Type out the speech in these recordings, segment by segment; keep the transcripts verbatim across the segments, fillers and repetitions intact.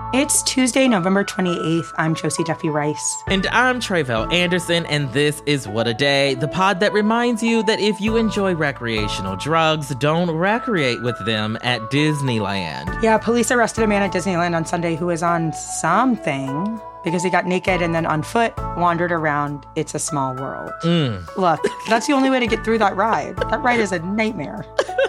It's Tuesday, November twenty-eighth. I'm Josie Duffy Rice. And I'm Tre'vell Anderson, and this is What a Day, the pod that reminds you that if you enjoy recreational drugs, don't recreate with them at Disneyland. Yeah, police arrested a man at Disneyland on Sunday who was on something because he got naked and then on foot wandered around It's a Small World. Mm. Look, that's the only way to get through that ride. That ride is a nightmare.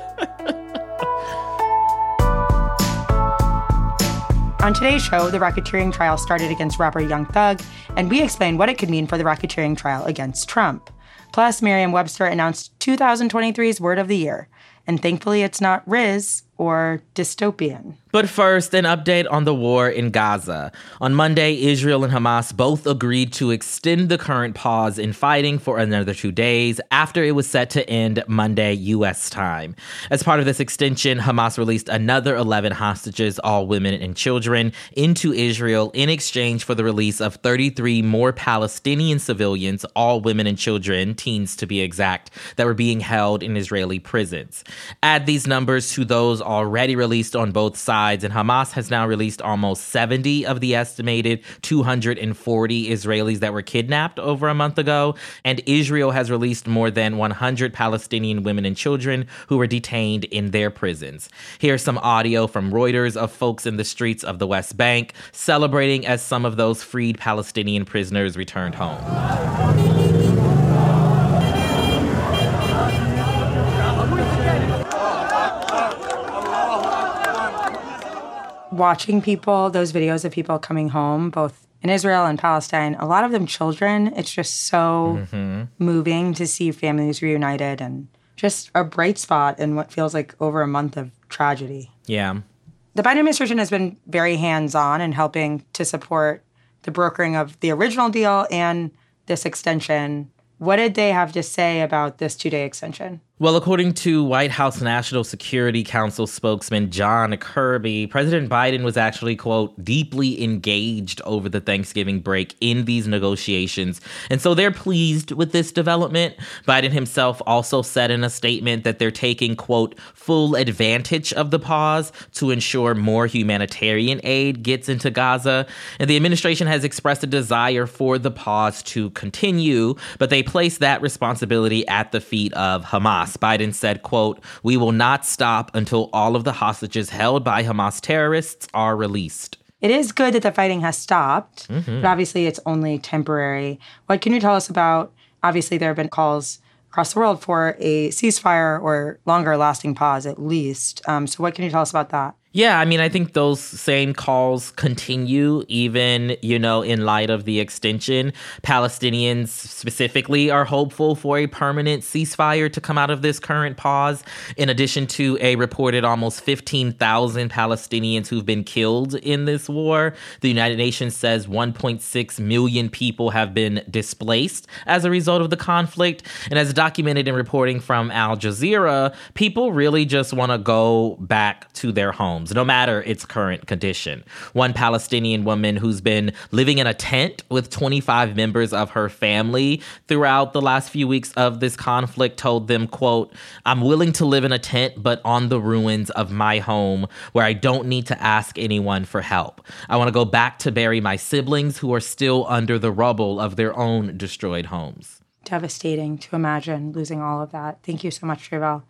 On today's show, the racketeering trial started against rapper Young Thug, and we explain what it could mean for the racketeering trial against Trump. Plus, Merriam-Webster announced two thousand twenty-three's word of the year, and thankfully it's not Riz or dystopian. But first, an update on the war in Gaza. On Monday, Israel and Hamas both agreed to extend the current pause in fighting for another two days after it was set to end Monday, U S time. As part of this extension, Hamas released another eleven hostages, all women and children, into Israel in exchange for the release of thirty-three more Palestinian civilians, all women and children, teens to be exact, that were being held in Israeli prisons. Add these numbers to those already released on both sides, and Hamas has now released almost seventy of the estimated two hundred forty Israelis that were kidnapped over a month ago, and Israel has released more than one hundred Palestinian women and children who were detained in their prisons. Here's some audio from Reuters of folks in the streets of the West Bank celebrating as some of those freed Palestinian prisoners returned home. Watching people, those videos of people coming home, both in Israel and Palestine, a lot of them children, it's just so mm-hmm. moving to see families reunited and just a bright spot in what feels like over a month of tragedy. Yeah. The Biden administration has been very hands-on in helping to support the brokering of the original deal and this extension. What did they have to say about this two-day extension? Well, according to White House National Security Council spokesman John Kirby, President Biden was actually, quote, deeply engaged over the Thanksgiving break in these negotiations. And so they're pleased with this development. Biden himself also said in a statement that they're taking, quote, full advantage of the pause to ensure more humanitarian aid gets into Gaza. And the administration has expressed a desire for the pause to continue, but they place that responsibility at the feet of Hamas. Biden said, quote, we will not stop until all of the hostages held by Hamas terrorists are released. It is good that the fighting has stopped, mm-hmm. but obviously it's only temporary. What can you tell us about, obviously there have been calls across the world for a ceasefire or longer lasting pause at least. Um, so what can you tell us about that? Yeah, I mean, I think those same calls continue even, you know, in light of the extension. Palestinians specifically are hopeful for a permanent ceasefire to come out of this current pause, in addition to a reported almost fifteen thousand Palestinians who've been killed in this war. The United Nations says one point six million people have been displaced as a result of the conflict. And as documented in reporting from Al Jazeera, people really just want to go back to their homes, no matter its current condition. One Palestinian woman who's been living in a tent with twenty-five members of her family throughout the last few weeks of this conflict told them, quote, I'm willing to live in a tent, but on the ruins of my home where I don't need to ask anyone for help. I want to go back to bury my siblings who are still under the rubble of their own destroyed homes. Devastating to imagine losing all of that. Thank you so much, Tre'vell.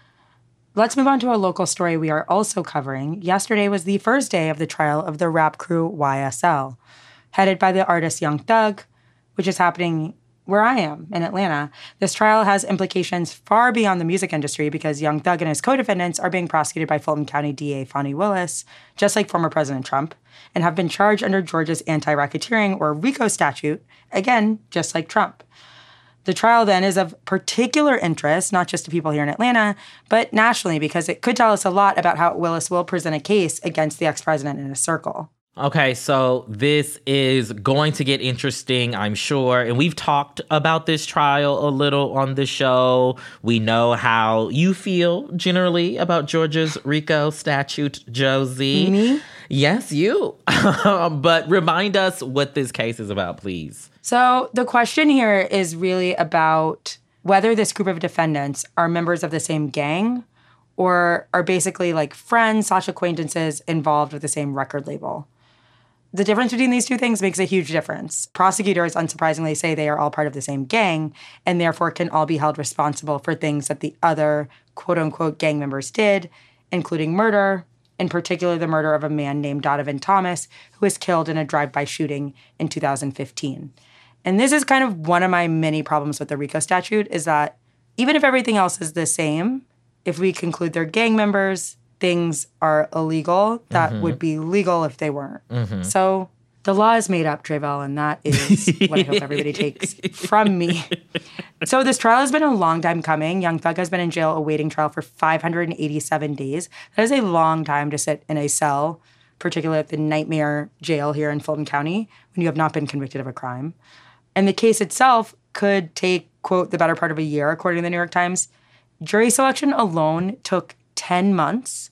Let's move on to a local story we are also covering. Yesterday was the first day of the trial of the rap crew Y S L, headed by the artist Young Thug, which is happening where I am in Atlanta. This trial has implications far beyond the music industry because Young Thug and his co-defendants are being prosecuted by Fulton County D A Fani Willis, just like former President Trump, and have been charged under Georgia's anti-racketeering or RICO statute, again, just like Trump. The trial then is of particular interest, not just to people here in Atlanta, but nationally, because it could tell us a lot about how Willis will present a case against the ex-president in his circle. Okay, so this is going to get interesting, I'm sure. And we've talked about this trial a little on the show. We know how you feel generally about Georgia's RICO statute, Josie. Me? Yes, you. But remind us what this case is about, please. So the question here is really about whether this group of defendants are members of the same gang or are basically like friends slash acquaintances involved with the same record label. The difference between these two things makes a huge difference. Prosecutors, unsurprisingly, say they are all part of the same gang and therefore can all be held responsible for things that the other quote-unquote gang members did, including murder, in particular the murder of a man named Donovan Thomas, who was killed in a drive-by shooting in two thousand fifteen. And this is kind of one of my many problems with the RICO statute, is that even if everything else is the same, if we conclude they're gang members, things are illegal that mm-hmm. would be legal if they weren't. Mm-hmm. So the law is made up, Tre'vell, and that is what I hope everybody takes from me. So this trial has been a long time coming. Young Thug has been in jail awaiting trial for five hundred eighty-seven days. That is a long time to sit in a cell, particularly at the Nightmare Jail here in Fulton County, when you have not been convicted of a crime. And the case itself could take, quote, the better part of a year, according to the New York Times. Jury selection alone took ten months.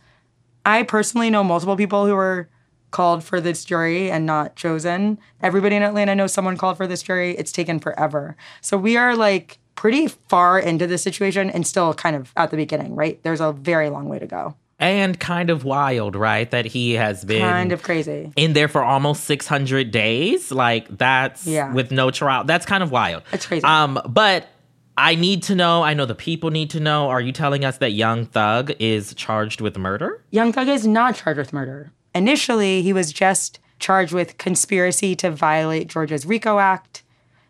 I personally know multiple people who were called for this jury and not chosen. Everybody in Atlanta knows someone called for this jury. It's taken forever. So we are like pretty far into this situation and still kind of at the beginning, right? There's a very long way to go. And kind of wild, right? That he has been kind of crazy in there for almost six hundred days. Like that's yeah. with no trial. That's kind of wild. It's crazy. Um, but I need to know, I know the people need to know, are you telling us that Young Thug is charged with murder? Young Thug is not charged with murder. Initially, he was just charged with conspiracy to violate Georgia's RICO Act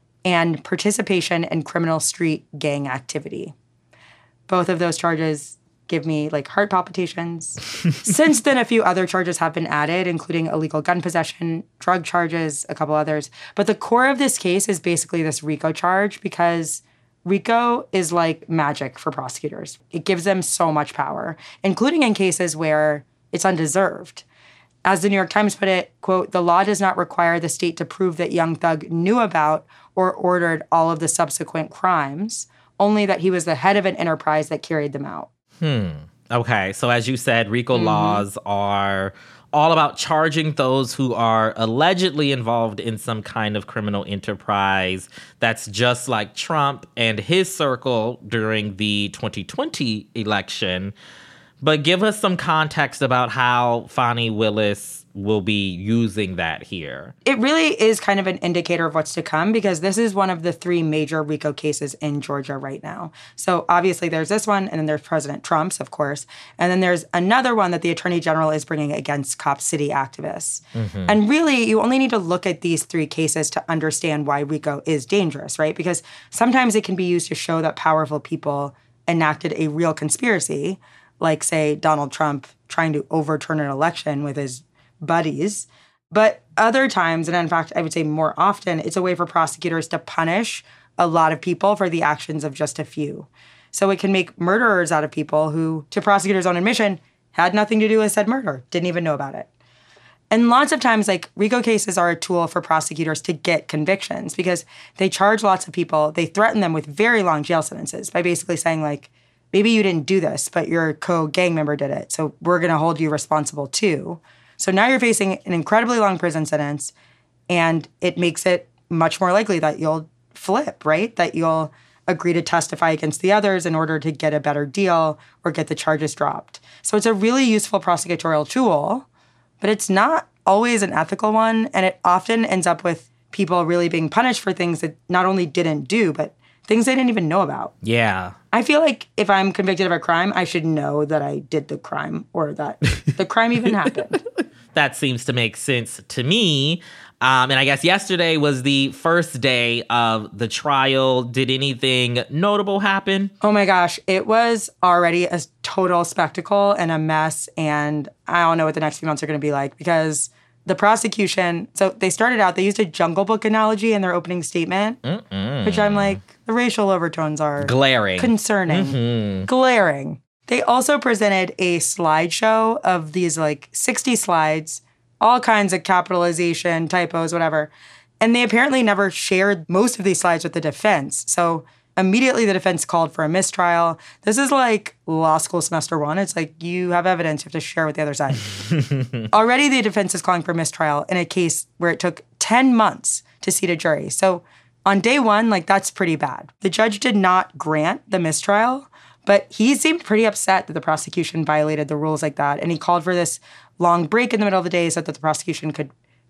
and participation in criminal street gang activity. Both of those charges give me like heart palpitations. Since then, a few other charges have been added, including illegal gun possession, drug charges, a couple others. But the core of this case is basically this RICO charge because RICO is like magic for prosecutors. It gives them so much power, including in cases where it's undeserved. As the New York Times put it, quote, the law does not require the state to prove that Young Thug knew about or ordered all of the subsequent crimes, only that he was the head of an enterprise that carried them out. Hmm. Okay. So as you said, RICO mm-hmm. laws are all about charging those who are allegedly involved in some kind of criminal enterprise that's just like Trump and his circle during the twenty twenty election. But give us some context about how Fani Willis will be using that here. It really is kind of an indicator of what's to come because this is one of the three major RICO cases in Georgia right now. So obviously there's this one, and then there's President Trump's, of course. And then there's another one that the Attorney General is bringing against Cop City activists. Mm-hmm. And really, you only need to look at these three cases to understand why RICO is dangerous, right? Because sometimes it can be used to show that powerful people enacted a real conspiracy, like, say, Donald Trump trying to overturn an election with his buddies. But other times, and in fact, I would say more often, it's a way for prosecutors to punish a lot of people for the actions of just a few. So it can make murderers out of people who, to prosecutors' own admission, had nothing to do with said murder, didn't even know about it. And lots of times, like, RICO cases are a tool for prosecutors to get convictions because they charge lots of people. They threaten them with very long jail sentences by basically saying, like, maybe you didn't do this, but your co-gang member did it, so we're going to hold you responsible too. So now you're facing an incredibly long prison sentence, and it makes it much more likely that you'll flip, right? That you'll agree to testify against the others in order to get a better deal or get the charges dropped. So it's a really useful prosecutorial tool, but it's not always an ethical one, and it often ends up with people really being punished for things that not only didn't do, but things they didn't even know about. Yeah. I feel like if I'm convicted of a crime, I should know that I did the crime or that the crime even happened. That seems to make sense to me. Um, and I guess yesterday was the first day of the trial. Did anything notable happen? Oh my gosh, it was already a total spectacle and a mess. And I don't know what the next few months are going to be like because the prosecution, so they started out, they used a Jungle Book analogy in their opening statement, Mm-mm. which I'm like, the racial overtones are glaring, concerning, mm-hmm. glaring. They also presented a slideshow of these like sixty slides, all kinds of capitalization, typos, whatever. And they apparently never shared most of these slides with the defense. So immediately the defense called for a mistrial. This is like law school semester one. It's like you have evidence you have to share with the other side. Already the defense is calling for mistrial in a case where it took ten months to seat a jury. So on day one, like that's pretty bad. The judge did not grant the mistrial, but he seemed pretty upset that the prosecution violated the rules like that. And he called for this long break in the middle of the day so that the prosecution could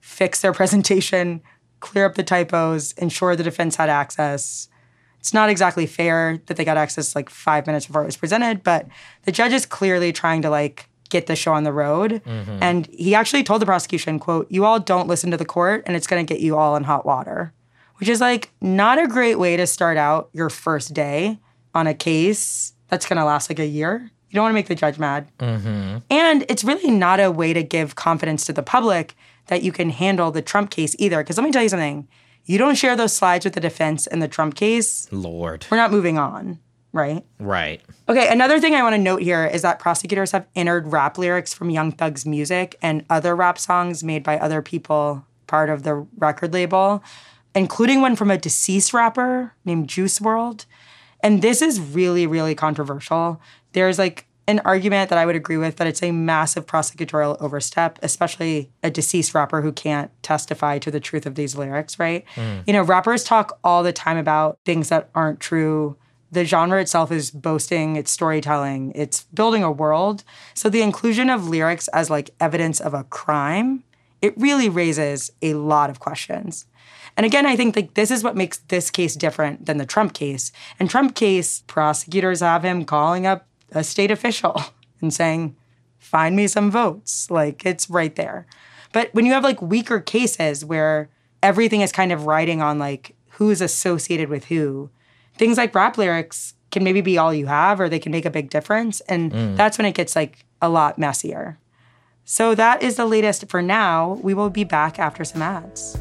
fix their presentation, clear up the typos, ensure the defense had access. It's not exactly fair that they got access like five minutes before it was presented, but the judge is clearly trying to like get the show on the road. Mm-hmm. And he actually told the prosecution, quote, "You all don't listen to the court and it's going to get you all in hot water," which is like not a great way to start out your first day on a case that's going to last like a year. You don't want to make the judge mad. Mm-hmm. And it's really not a way to give confidence to the public that you can handle the Trump case either. Because let me tell you something. You don't share those slides with the defense in the Trump case. Lord. We're not moving on, right? Right. Okay, another thing I want to note here is that prosecutors have entered rap lyrics from Young Thug's music and other rap songs made by other people, part of the record label, including one from a deceased rapper named Juice world. And this is really, really controversial. There's like an argument that I would agree with that it's a massive prosecutorial overstep, especially a deceased rapper who can't testify to the truth of these lyrics, right? Mm. You know, rappers talk all the time about things that aren't true. The genre itself is boasting, it's storytelling, it's building a world. So the inclusion of lyrics as like evidence of a crime, it really raises a lot of questions. And again, I think like this is what makes this case different than the Trump case. In Trump case, prosecutors have him calling up a state official and saying, "Find me some votes." Like, it's right there. But when you have like weaker cases where everything is kind of riding on like who's associated with who, things like rap lyrics can maybe be all you have, or they can make a big difference. And mm. that's when it gets like a lot messier. So that is the latest for now. We will be back after some ads.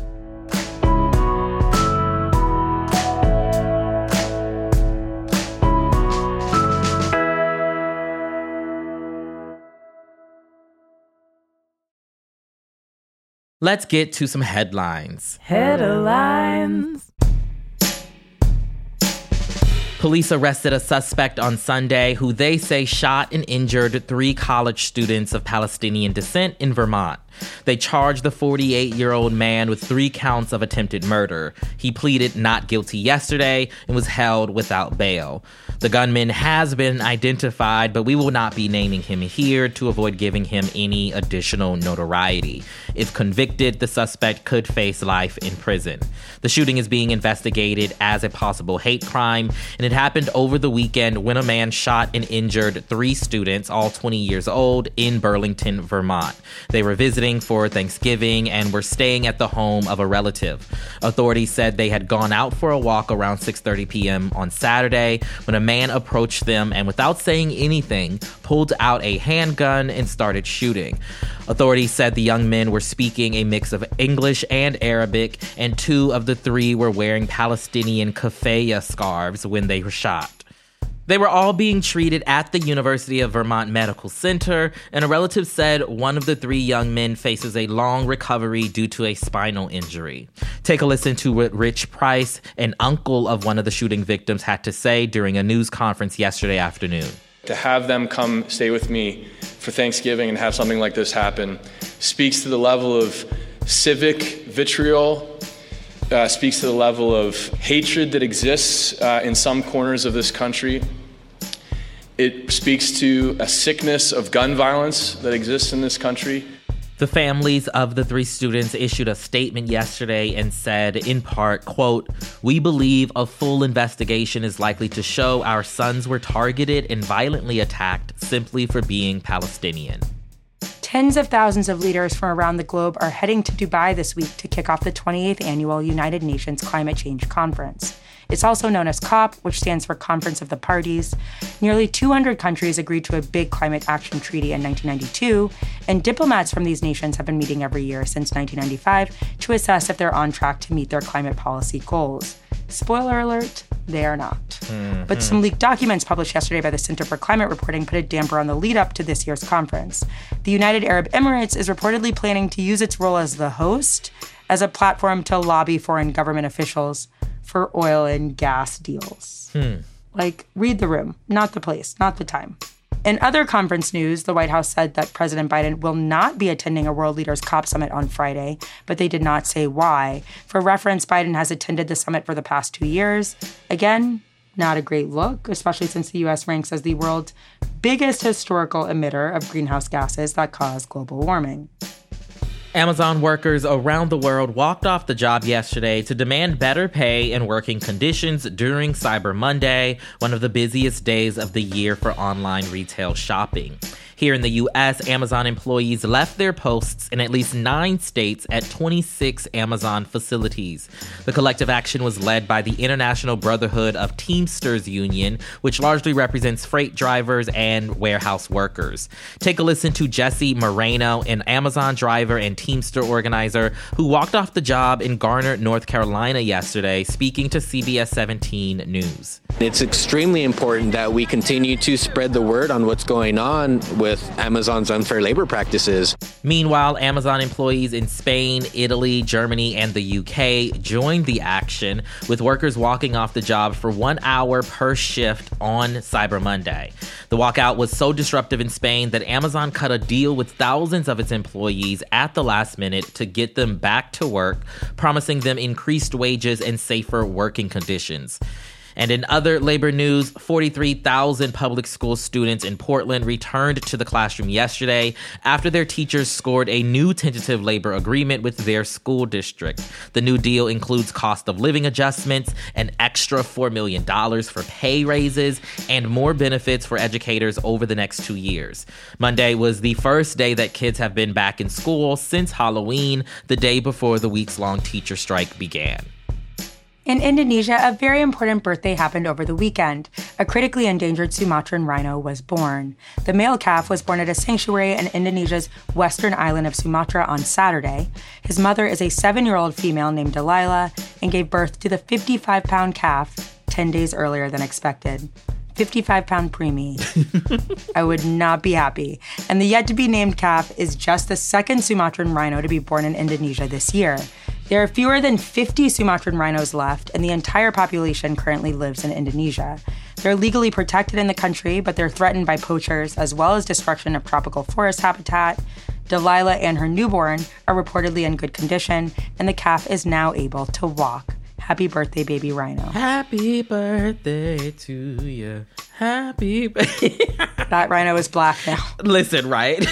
Let's get to some headlines. Headlines. Police arrested a suspect on Sunday who they say shot and injured three college students of Palestinian descent in Vermont. They charged the forty-eight-year-old man with three counts of attempted murder. He pleaded not guilty yesterday and was held without bail. The gunman has been identified, but we will not be naming him here to avoid giving him any additional notoriety. If convicted, the suspect could face life in prison. The shooting is being investigated as a possible hate crime, and it happened over the weekend when a man shot and injured three students, all twenty years old, in Burlington, Vermont. They were visiting for Thanksgiving and were staying at the home of a relative. Authorities said they had gone out for a walk around six thirty p.m. on Saturday when a man approached them and, without saying anything, pulled out a handgun and started shooting. Authorities said the young men were speaking a mix of English and Arabic, and two of the three were wearing Palestinian keffiyeh scarves when they were shot. They were all being treated at the University of Vermont Medical Center, and a relative said one of the three young men faces a long recovery due to a spinal injury. Take a listen to what Rich Price, an uncle of one of the shooting victims, had to say during a news conference yesterday afternoon. To have them come stay with me for Thanksgiving and have something like this happen speaks to the level of civic vitriol, uh, speaks to the level of hatred that exists uh, in some corners of this country. It speaks to a sickness of gun violence that exists in this country. The families of the three students issued a statement yesterday and said, in part, quote, "We believe a full investigation is likely to show our sons were targeted and violently attacked simply for being Palestinian." Tens of thousands of leaders from around the globe are heading to Dubai this week to kick off the twenty-eighth Annual United Nations Climate Change Conference. It's also known as COP, which stands for Conference of the Parties. Nearly two hundred countries agreed to a big climate action treaty in nineteen ninety-two, and diplomats from these nations have been meeting every year since nineteen ninety-five to assess if they're on track to meet their climate policy goals. Spoiler alert, they are not. Mm-hmm. But some leaked documents published yesterday by the Center for Climate Reporting put a damper on the lead up to this year's conference. The United Arab Emirates is reportedly planning to use its role as the host as a platform to lobby foreign government officials for oil and gas deals. Hmm. Like, read the room, not the place, not the time. In other conference news, the White House said that President Biden will not be attending a World Leaders COP summit on Friday, but they did not say why. For reference, Biden has attended the summit for the past two years. Again, not a great look, especially since the U S ranks as the world's biggest historical emitter of greenhouse gases that cause global warming. Amazon workers around the world walked off the job yesterday to demand better pay and working conditions during Cyber Monday, one of the busiest days of the year for online retail shopping. Here in the U S, Amazon employees left their posts in at least nine states at twenty-six Amazon facilities. The collective action was led by the International Brotherhood of Teamsters Union, which largely represents freight drivers and warehouse workers. Take a listen to Jesse Moreno, an Amazon driver and Teamster organizer who walked off the job in Garner, North Carolina yesterday, speaking to C B S seventeen News. It's extremely important that we continue to spread the word on what's going on with Amazon's unfair labor practices. Meanwhile, Amazon employees in Spain, Italy, Germany, and the U K joined the action, with workers walking off the job for one hour per shift on Cyber Monday. The walkout was so disruptive in Spain that Amazon cut a deal with thousands of its employees at the last minute to get them back to work, promising them increased wages and safer working conditions. And in other labor news, forty-three thousand public school students in Portland returned to the classroom yesterday after their teachers scored a new tentative labor agreement with their school district. The new deal includes cost of living adjustments, an extra four million dollars for pay raises, and more benefits for educators over the next two years. Monday was the first day that kids have been back in school since Halloween, the day before the weeks-long teacher strike began. In Indonesia, a very important birthday happened over the weekend. A critically endangered Sumatran rhino was born. The male calf was born at a sanctuary in Indonesia's western island of Sumatra on Saturday. His mother is a seven-year-old female named Delilah and gave birth to the fifty-five pound calf ten days earlier than expected. fifty-five pound preemie. I would not be happy. And the yet-to-be-named calf is just the second Sumatran rhino to be born in Indonesia this year. There are fewer than fifty Sumatran rhinos left, and the entire population currently lives in Indonesia. They're legally protected in the country, but they're threatened by poachers, as well as destruction of tropical forest habitat. Delilah and her newborn are reportedly in good condition, and the calf is now able to walk. Happy birthday, baby rhino. Happy birthday to you. Happy birthday. That rhino is black now. Listen, right?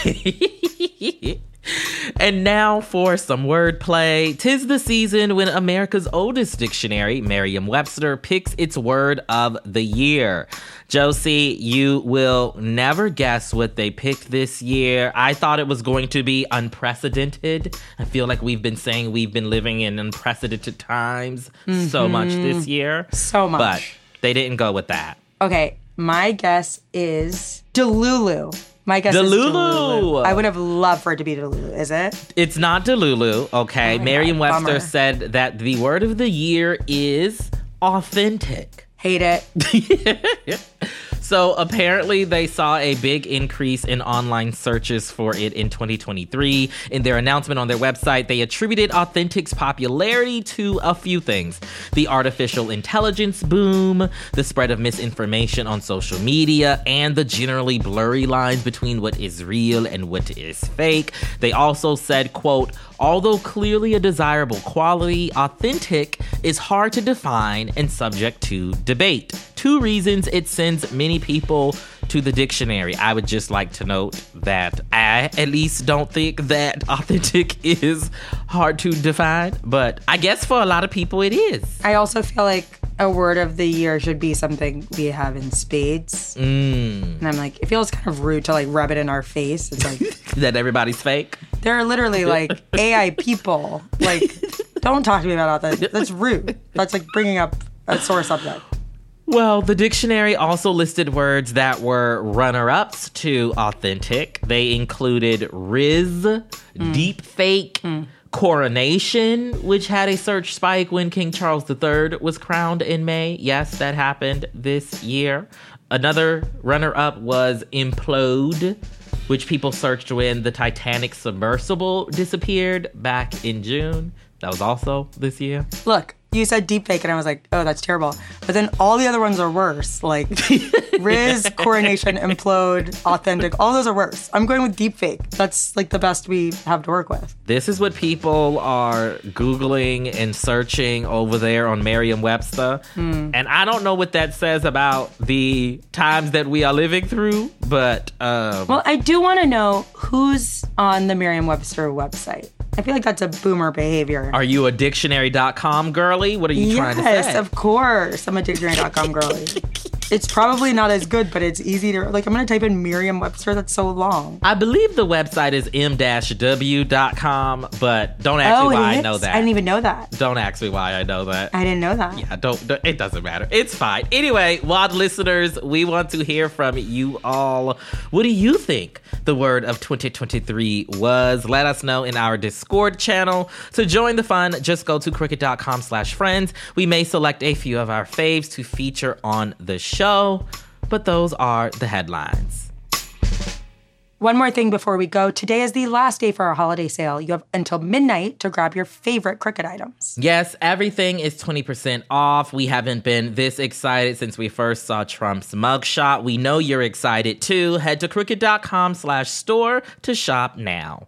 And now for some wordplay. 'Tis the season when America's oldest dictionary, Merriam-Webster, picks its word of the year. Josie, you will never guess what they picked this year. I thought it was going to be unprecedented. I feel like we've been saying we've been living in unprecedented times mm-hmm. so much this year. So much. But they didn't go with that. Okay, my guess is Delulu. My guess Delulu. is Delulu. I would have loved for it to be Delulu. Is it? It's not Delulu, okay? Oh Merriam-Webster said that the word of the year is authentic. Hate it. So apparently they saw a big increase in online searches for it in twenty twenty-three. In their announcement on their website, they attributed Authentic's popularity to a few things: the artificial intelligence boom, the spread of misinformation on social media, and the generally blurry lines between what is real and what is fake. They also said, quote, although clearly a desirable quality, authentic is hard to define and subject to debate. Two reasons it sends many people to the dictionary. I would just like to note that I at least don't think that authentic is hard to define, but I guess for a lot of people it is. I also feel like a word of the year should be something we have in spades. Mm. And I'm like, it feels kind of rude to like rub it in our face. It's like that everybody's fake. They're literally like A I people. Like, don't talk to me about that. That's rude. That's like bringing up a sore subject. Well, the dictionary also listed words that were runner-ups to authentic. They included Riz, mm. deep fake, mm. coronation, which had a search spike when King Charles the Third was crowned in May. Yes, that happened this year. Another runner-up was implode, which people searched when the Titanic submersible disappeared back in June. That was also this year. Look, you said deepfake, and I was like, oh, that's terrible. But then all the other ones are worse. Like Riz, coronation, implode, authentic. All those are worse. I'm going with deepfake. That's like the best we have to work with. This is what people are Googling and searching over there on Merriam-Webster. Hmm. And I don't know what that says about the times that we are living through, but... Um, well, I do want to know who's on the Merriam-Webster website. I feel like that's a boomer behavior. Are you a dictionary dot com girly? What are you yes, trying to say? Yes, of course. I'm a dictionary dot com girly. It's probably not as good, but it's easy to, like, I'm going to type in Merriam-Webster. That's so long. I believe the website is m dash w dot com, but don't ask oh, me why it is? I know that. I didn't even know that. Don't ask me why I know that. I didn't know that. Yeah, don't, don't, it doesn't matter. It's fine. Anyway, W O D listeners, we want to hear from you all. What do you think the word of twenty twenty-three was? Let us know in our Discord channel. To join the fun, just go to crooked dot com slash friends. We may select a few of our faves to feature on the show, but those are the headlines. One more thing before we go. Today is the last day for our holiday sale. You have until midnight to grab your favorite Crooked items. Yes, everything is twenty percent off. We haven't been this excited since we first saw Trump's mugshot. We know you're excited too. Head to crooked dot com slash store to shop now.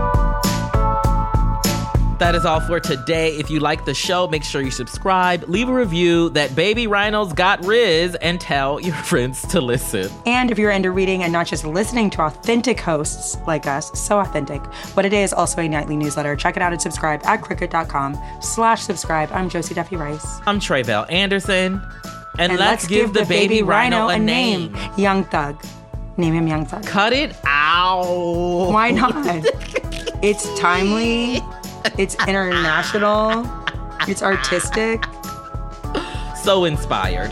That is all for today. If you like the show, make sure you subscribe, leave a review that Baby Rhinos got Riz, and tell your friends to listen. And if you're into reading and not just listening to authentic hosts like us, so authentic, What A Day is also a nightly newsletter. Check it out and subscribe at crooked dot com slash subscribe. I'm Josie Duffy Rice. I'm Tre'vell Anderson. And, And let's, let's give, give the baby, baby rhino, rhino a name. name. Young Thug. Name him Young Thug. Cut it out. Why not? It's timely. It's international. It's artistic. So inspired.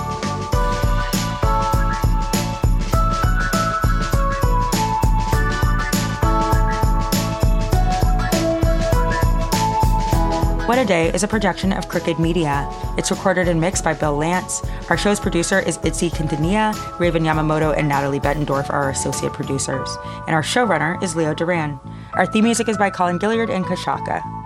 What A Day is a production of Crooked Media. It's recorded and mixed by Bill Lance. Our show's producer is Itzy Quintanilla. Raven Yamamoto and Natalie Bettendorf are our associate producers. And our showrunner is Leo Duran. Our theme music is by Colin Gilliard and Kashaka.